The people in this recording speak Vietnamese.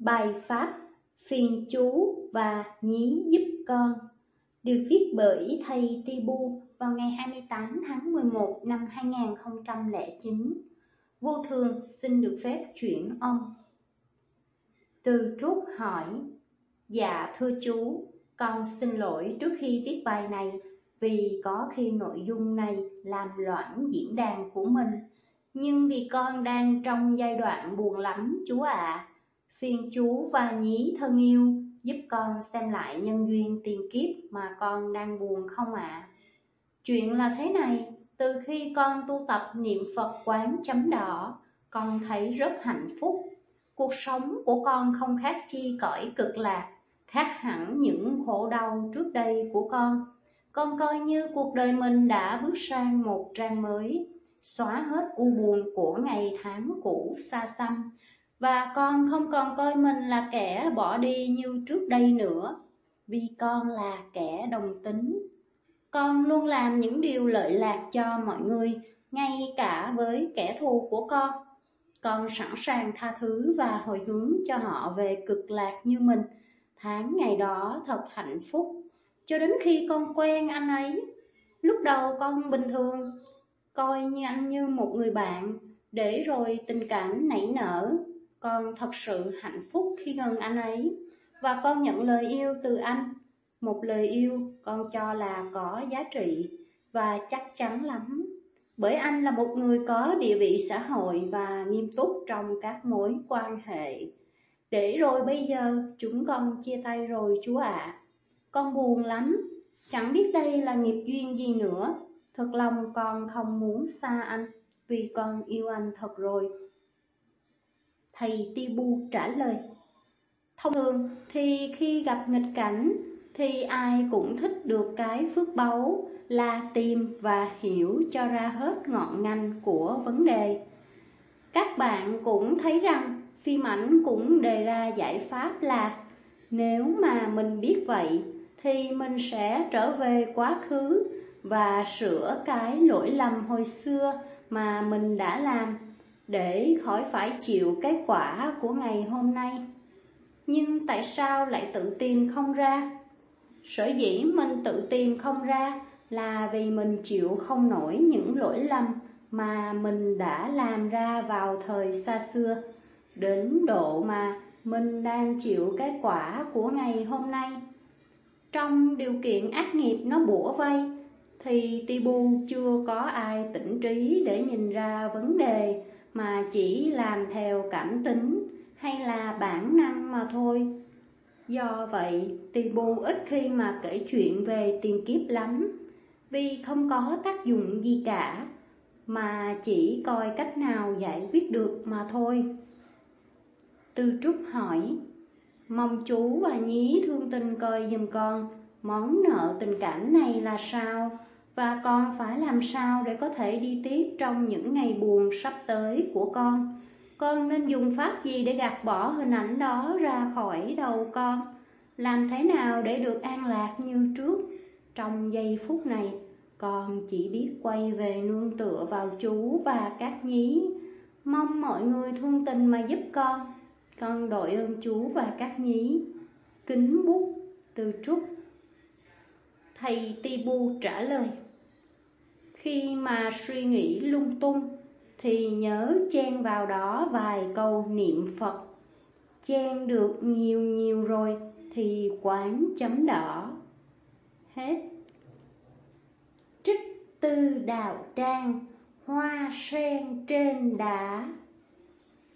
Bài pháp phiên chú và nhí giúp con được viết bởi thầy Tibu vào ngày 28 tháng 11 năm 2009. Vô thường xin được phép chuyển ông. Từ Trúc hỏi: Dạ thưa chú, con xin lỗi trước khi viết bài này vì có khi nội dung này làm loãng diễn đàn của mình. Nhưng vì con đang trong giai đoạn buồn lắm chú ạ. Phiền chú và nhí thân yêu giúp con xem lại nhân duyên tiền kiếp mà con đang buồn không ạ? Chuyện là thế này, từ khi con tu tập niệm Phật quán chấm đỏ, con thấy rất hạnh phúc. Cuộc sống của con không khác chi cõi cực lạc, khác hẳn những khổ đau trước đây của con. Con coi như cuộc đời mình đã bước sang một trang mới, xóa hết u buồn của ngày tháng cũ xa xăm, và con không còn coi mình là kẻ bỏ đi như trước đây nữa, vì con là kẻ đồng tính. Con luôn làm những điều lợi lạc cho mọi người, ngay cả với kẻ thù của con. Con sẵn sàng tha thứ và hồi hướng cho họ về cực lạc như mình. Tháng ngày đó thật hạnh phúc, cho đến khi con quen anh ấy. Lúc đầu con bình thường, coi như anh như một người bạn, để rồi tình cảm nảy nở. Con thật sự hạnh phúc khi gần anh ấy, và con nhận lời yêu từ anh. Một lời yêu con cho là có giá trị và chắc chắn lắm, bởi anh là một người có địa vị xã hội và nghiêm túc trong các mối quan hệ. Để rồi bây giờ chúng con chia tay rồi chú ạ. Con buồn lắm, chẳng biết đây là nghiệp duyên gì nữa. Thật lòng con không muốn xa anh, vì con yêu anh thật rồi. Thầy Tibu trả lời: Thông thường thì khi gặp nghịch cảnh thì ai cũng thích được cái phước báu là tìm và hiểu cho ra hết ngọn ngành của vấn đề. Các bạn cũng thấy rằng phim ảnh cũng đề ra giải pháp là nếu mà mình biết vậy thì mình sẽ trở về quá khứ và sửa cái lỗi lầm hồi xưa mà mình đã làm, để khỏi phải chịu cái quả của ngày hôm nay. Nhưng tại sao lại tự tìm không ra? Sở dĩ mình tự tìm không ra là vì mình chịu không nổi những lỗi lầm mà mình đã làm ra vào thời xa xưa, đến độ mà mình đang chịu cái quả của ngày hôm nay. Trong điều kiện ác nghiệp nó bủa vây, thì Tibu chưa có ai tỉnh trí để nhìn ra vấn đề, mà chỉ làm theo cảm tính hay là bản năng mà thôi. Do vậy, Tibu ít khi mà kể chuyện về tiền kiếp lắm, vì không có tác dụng gì cả, mà chỉ coi cách nào giải quyết được mà thôi. Tư Trúc hỏi: Mong chú và nhí thương tình coi giùm con món nợ tình cảm này là sao, và con phải làm sao để có thể đi tiếp trong những ngày buồn sắp tới của con. Con nên dùng pháp gì để gạt bỏ hình ảnh đó ra khỏi đầu con? Làm thế nào để được an lạc như trước? Trong giây phút này, con chỉ biết quay về nương tựa vào chú và các nhí. Mong mọi người thương tình mà giúp con. Con đội ơn chú và các nhí. Kính bút, Từ Trúc. Thầy Tibu trả lời: Khi mà suy nghĩ lung tung thì nhớ chen vào đó vài câu niệm Phật. Chen được nhiều rồi thì quán chấm đỏ. Hết. Trích từ Đạo Trang, Hoa sen trên đá.